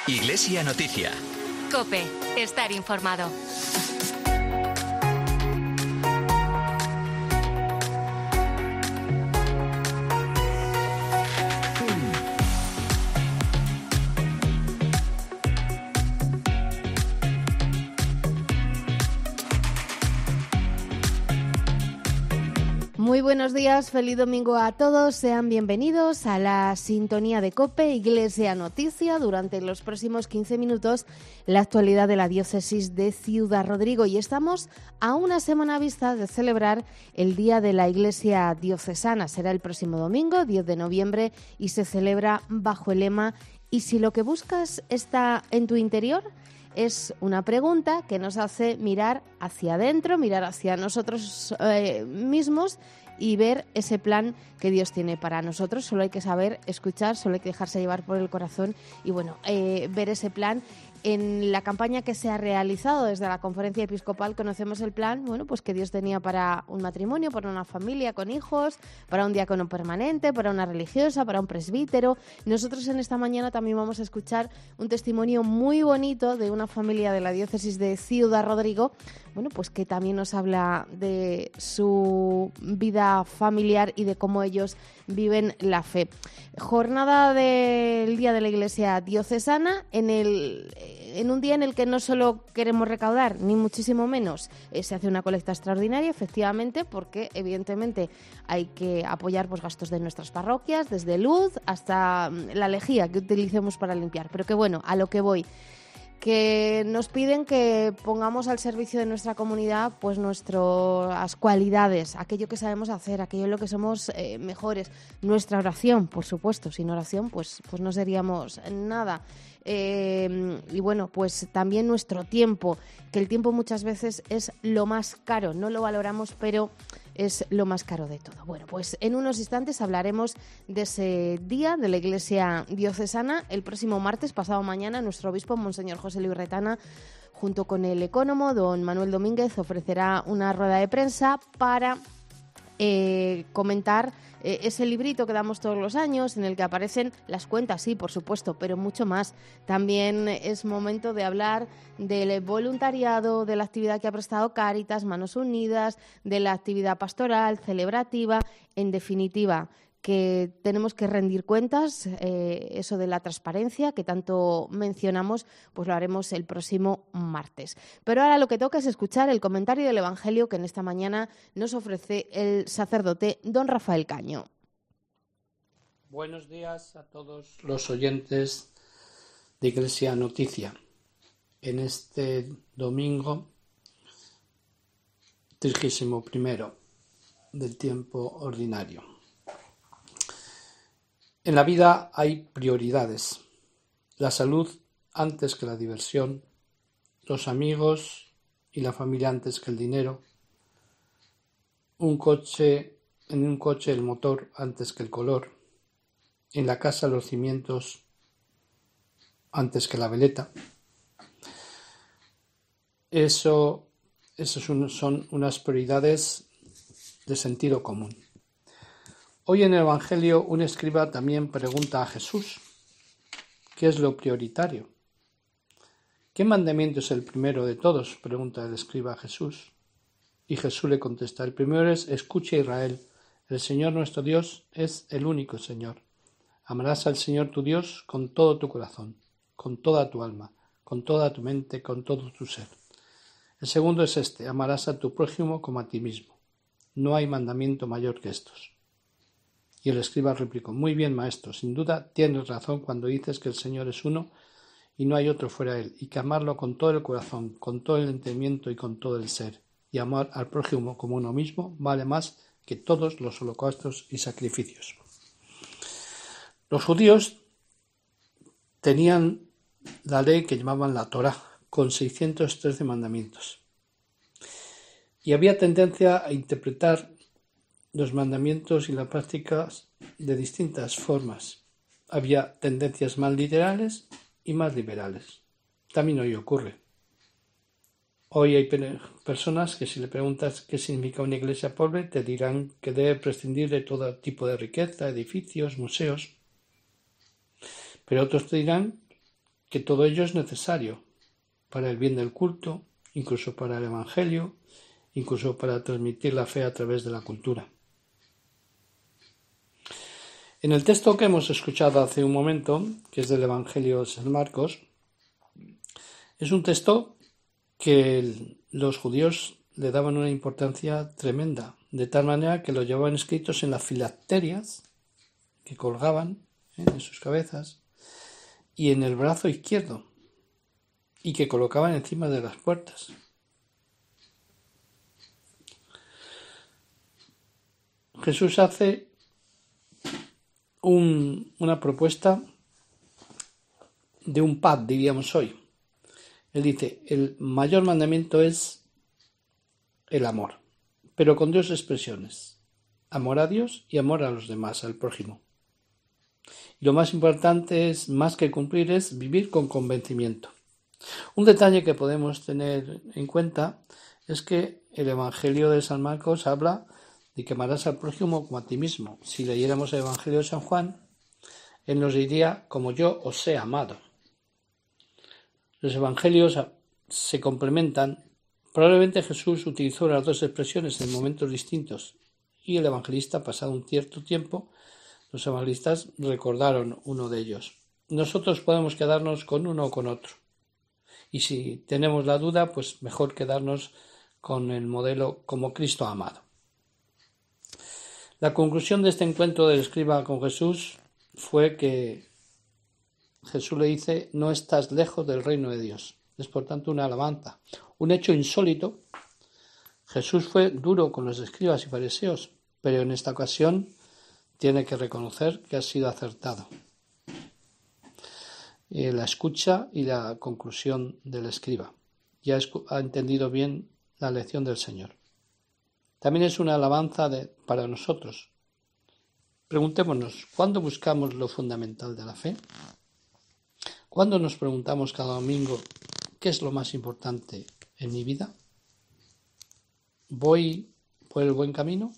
Iglesia Noticia. COPE. Estar informado. Muy buenos días, feliz domingo a todos. Sean bienvenidos a la sintonía de COPE, Iglesia Noticia. Durante los próximos 15 minutos, la actualidad de la diócesis de Ciudad Rodrigo. Y estamos a una semana vista de celebrar el Día de la Iglesia Diocesana. Será el próximo domingo, 10 de noviembre, y se celebra bajo el lema «¿Y si lo que buscas está en tu interior?». Es una pregunta que nos hace mirar hacia adentro, mirar hacia nosotros mismos y ver ese plan que Dios tiene para nosotros. Solo hay que saber escuchar, solo hay que dejarse llevar por el corazón y ver ese plan. En la campaña que se ha realizado desde la Conferencia Episcopal conocemos el plan, pues que Dios tenía para un matrimonio, para una familia con hijos, para un diácono permanente, para una religiosa, para un presbítero. Nosotros en esta mañana también vamos a escuchar un testimonio muy bonito de una familia de la diócesis de Ciudad Rodrigo, pues que también nos habla de su vida familiar y de cómo ellos viven la fe. Jornada del Día de la Iglesia Diocesana en un día en el que no solo queremos recaudar, ni muchísimo menos, se hace una colecta extraordinaria, efectivamente, porque evidentemente hay que apoyar gastos de nuestras parroquias, desde luz hasta la lejía que utilicemos para limpiar. Pero que a lo que voy, que nos piden que pongamos al servicio de nuestra comunidad nuestras cualidades, aquello que sabemos hacer, aquello en lo que somos mejores, nuestra oración, por supuesto. Sin oración pues no seríamos nada. También nuestro tiempo, que el tiempo muchas veces es lo más caro, no lo valoramos, pero es lo más caro de todo. En unos instantes hablaremos de ese día de la Iglesia Diocesana. El próximo martes, pasado mañana, nuestro obispo, Monseñor José Luis Retana, junto con el ecónomo, don Manuel Domínguez, ofrecerá una rueda de prensa para comentar ese librito que damos todos los años en el que aparecen las cuentas, sí, por supuesto, pero mucho más. También es momento de hablar del voluntariado, de la actividad que ha prestado Cáritas, Manos Unidas, de la actividad pastoral, celebrativa, en definitiva, que tenemos que rendir cuentas, eso de la transparencia que tanto mencionamos, lo haremos el próximo martes. Pero ahora lo que toca es escuchar el comentario del Evangelio que en esta mañana nos ofrece el sacerdote don Rafael Caño. Buenos días a todos los oyentes de Iglesia Noticia. En este domingo 31 del tiempo ordinario. En la vida hay prioridades. La salud antes que la diversión, los amigos y la familia antes que el dinero, en un coche el motor antes que el color, en la casa los cimientos antes que la veleta. Eso son unas prioridades de sentido común. Hoy en el Evangelio un escriba también pregunta a Jesús, ¿qué es lo prioritario? ¿Qué mandamiento es el primero de todos?, pregunta el escriba a Jesús. Y Jesús le contesta, el primero es, escucha Israel, el Señor nuestro Dios es el único Señor. Amarás al Señor tu Dios con todo tu corazón, con toda tu alma, con toda tu mente, con todo tu ser. El segundo es este, amarás a tu prójimo como a ti mismo. No hay mandamiento mayor que estos. Y el escriba replicó, muy bien, maestro, sin duda tienes razón cuando dices que el Señor es uno y no hay otro fuera de él, y que amarlo con todo el corazón, con todo el entendimiento y con todo el ser, y amar al prójimo como uno mismo vale más que todos los holocaustos y sacrificios. Los judíos tenían la ley que llamaban la Torá, con 613 mandamientos. Y había tendencia a interpretar los mandamientos y las prácticas de distintas formas. Había tendencias más literales y más liberales. También hoy ocurre. Hoy hay personas que si le preguntas qué significa una iglesia pobre, te dirán que debe prescindir de todo tipo de riqueza, edificios, museos. Pero otros te dirán que todo ello es necesario para el bien del culto, incluso para el Evangelio, incluso para transmitir la fe a través de la cultura. En el texto que hemos escuchado hace un momento, que es del Evangelio de San Marcos, es un texto que los judíos le daban una importancia tremenda, de tal manera que lo llevaban escritos en las filacterias que colgaban en sus cabezas y en el brazo izquierdo, y que colocaban encima de las puertas. Jesús hace una propuesta de un pad, diríamos hoy. Él dice, el mayor mandamiento es el amor, pero con dos expresiones: amor a Dios y amor a los demás, al prójimo. Y lo más importante es, más que cumplir, es vivir con convencimiento. Un detalle que podemos tener en cuenta es que el Evangelio de San Marcos habla de que amarás al prójimo como a ti mismo. Si leyéramos el Evangelio de San Juan, él nos diría, como yo os he amado. Los Evangelios se complementan. Probablemente Jesús utilizó las dos expresiones en momentos distintos y el evangelista, pasado un cierto tiempo, los evangelistas recordaron uno de ellos. Nosotros podemos quedarnos con uno o con otro. Y si tenemos la duda, pues mejor quedarnos con el modelo como Cristo ha amado. La conclusión de este encuentro del escriba con Jesús fue que Jesús le dice, no estás lejos del reino de Dios. Es por tanto una alabanza. Un hecho insólito. Jesús fue duro con los escribas y fariseos, pero en esta ocasión tiene que reconocer que ha sido acertado. La escucha y la conclusión del escriba. Ya ha entendido bien la lección del Señor. También es una alabanza para nosotros. Preguntémonos, ¿cuándo buscamos lo fundamental de la fe? ¿Cuándo nos preguntamos cada domingo qué es lo más importante en mi vida? ¿Voy por el buen camino?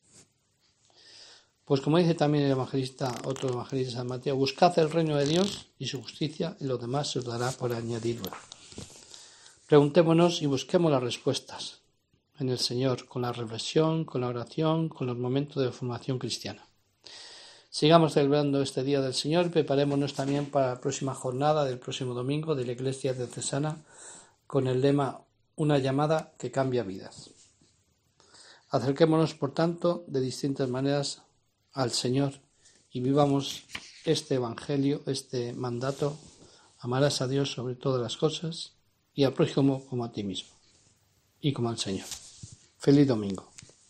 Pues como dice también el evangelista, otro evangelista de San Mateo, buscad el reino de Dios y su justicia y lo demás se os dará por añadidura. Preguntémonos y busquemos las respuestas en el Señor, con la reflexión, con la oración, con los momentos de formación cristiana. Sigamos celebrando este Día del Señor y preparémonos también para la próxima jornada del próximo domingo de la Iglesia Diocesana con el lema Una llamada que cambia vidas. Acerquémonos, por tanto, de distintas maneras al Señor y vivamos este Evangelio, este mandato: amarás a Dios sobre todas las cosas y al prójimo como a ti mismo y como al Señor. Feliz domingo.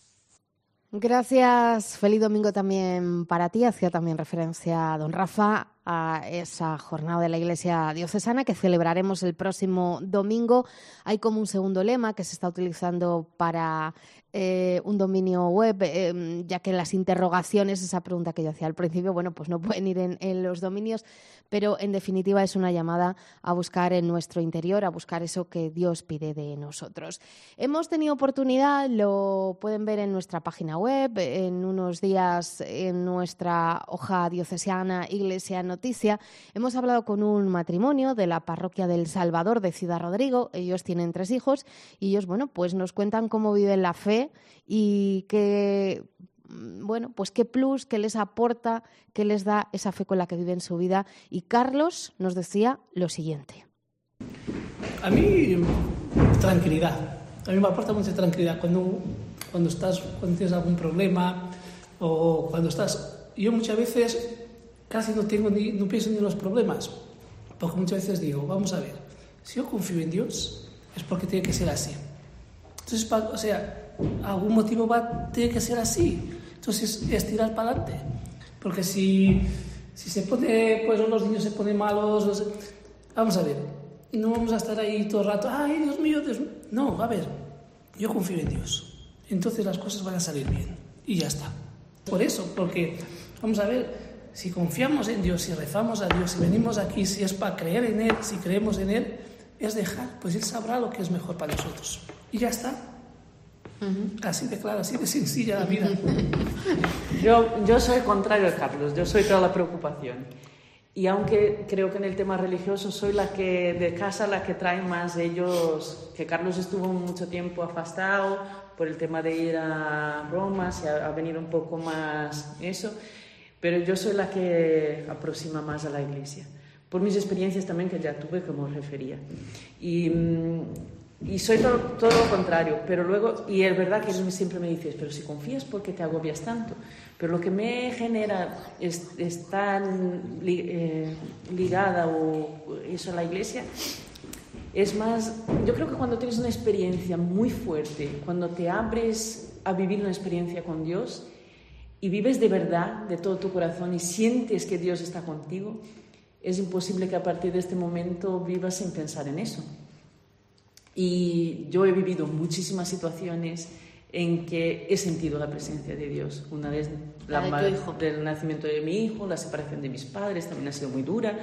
Gracias, feliz domingo también para ti. Hacía también referencia a don Rafa a esa jornada de la Iglesia Diocesana que celebraremos el próximo domingo. Hay como un segundo lema que se está utilizando para un dominio web, ya que las interrogaciones, esa pregunta que yo hacía al principio, bueno, pues no pueden ir en los dominios, pero en definitiva es una llamada a buscar en nuestro interior, a buscar eso que Dios pide de nosotros. Hemos tenido oportunidad, lo pueden ver en nuestra página web, en unos días en nuestra hoja diocesana Iglesia Noticia, hemos hablado con un matrimonio de la parroquia del Salvador de Ciudad Rodrigo. Ellos tienen 3 hijos y ellos, bueno, pues nos cuentan cómo viven la fe y qué, bueno, pues qué plus, qué les aporta, qué les da esa fe con la que viven su vida. Y Carlos nos decía lo siguiente. A mí, tranquilidad. A mí me aporta mucha tranquilidad cuando tienes algún problema o cuando estás... Yo muchas veces casi no pienso ni en los problemas, porque muchas veces digo, vamos a ver, si yo confío en Dios es porque tiene que ser así. Entonces, algún motivo tiene que ser así. Entonces es tirar para adelante, porque si se pone, pues los niños se ponen malos, vamos a ver, no vamos a estar ahí todo el rato, ay, Dios mío, Dios mío. No, a ver, yo confío en Dios, entonces las cosas van a salir bien y ya está. Por eso, porque vamos a ver, si confiamos en Dios, si rezamos a Dios, si venimos aquí, si es para creer en Él, si creemos en Él, es dejar, pues Él sabrá lo que es mejor para nosotros. Y ya está. Así de claro, así de sencilla la vida. Yo soy contrario a Carlos, yo soy toda la preocupación. Y aunque creo que en el tema religioso soy la que de casa, la que trae más ellos, que Carlos estuvo mucho tiempo afastado por el tema de ir a Roma, se ha venido un poco más eso, pero yo soy la que aproxima más a la iglesia, por mis experiencias también que ya tuve, como refería. Y soy todo lo contrario, pero luego, y es verdad que él siempre me dice, pero si confías, ¿por qué te agobias tanto? Pero lo que me genera estar ligada o eso a la iglesia es más, yo creo que cuando tienes una experiencia muy fuerte, cuando te abres a vivir una experiencia con Dios y vives de verdad, de todo tu corazón y sientes que Dios está contigo, es imposible que a partir de este momento vivas sin pensar en eso. Y yo he vivido muchísimas situaciones en que he sentido la presencia de Dios. Una vez del nacimiento de mi hijo, la separación de mis padres también ha sido muy dura.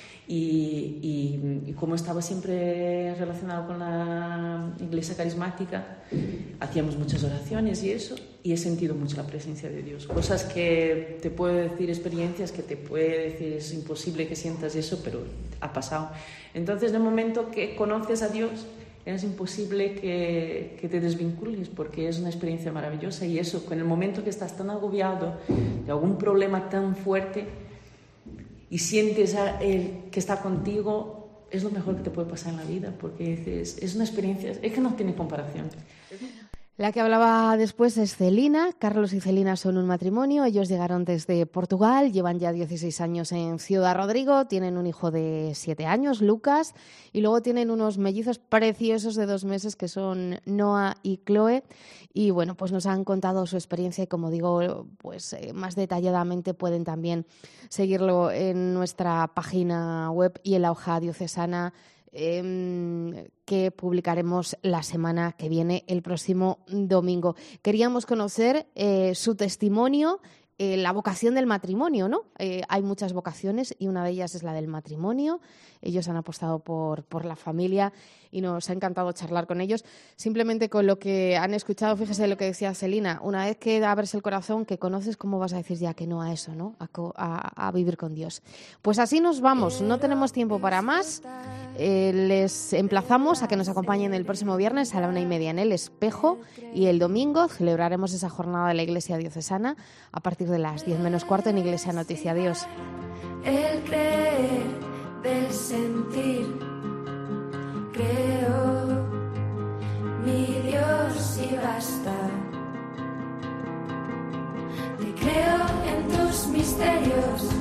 Y como estaba siempre relacionado con la iglesia carismática, hacíamos muchas oraciones y eso, y he sentido mucho la presencia de Dios. Cosas que te puedo decir, experiencias que te puede decir, es imposible que sientas eso, pero ha pasado. Entonces, en el momento que conoces a Dios, es imposible que te desvincules, porque es una experiencia maravillosa. Y eso, en el momento que estás tan agobiado de algún problema tan fuerte y sientes a Él que está contigo, es lo mejor que te puede pasar en la vida, porque dices, es una experiencia, es que no tiene comparación. La que hablaba después es Celina. Carlos y Celina son un matrimonio. Ellos llegaron desde Portugal, llevan ya 16 años en Ciudad Rodrigo, tienen un hijo de 7 años, Lucas, y luego tienen unos mellizos preciosos de 2 meses que son Noah y Chloe. Y bueno, pues nos han contado su experiencia y, como digo, pues más detalladamente pueden también seguirlo en nuestra página web y en la hoja diocesana que publicaremos la semana que viene, el próximo domingo. Queríamos conocer su testimonio, la vocación del matrimonio, ¿no? Hay muchas vocaciones y una de ellas es la del matrimonio. Ellos han apostado por la familia y nos ha encantado charlar con ellos. Simplemente con lo que han escuchado, fíjese lo que decía Celina, una vez que abres el corazón, que conoces, ¿cómo vas a decir ya que no a eso, ¿no? A vivir con Dios? Pues así nos vamos, no tenemos tiempo para más. Les emplazamos a que nos acompañen el próximo viernes a la 1:30 en El Espejo, y el domingo celebraremos esa jornada de la Iglesia Diocesana a partir de las 10:45 en Iglesia Noticia. Adiós. El creer del sentir, creo, mi Dios y basta. Te creo en tus misterios.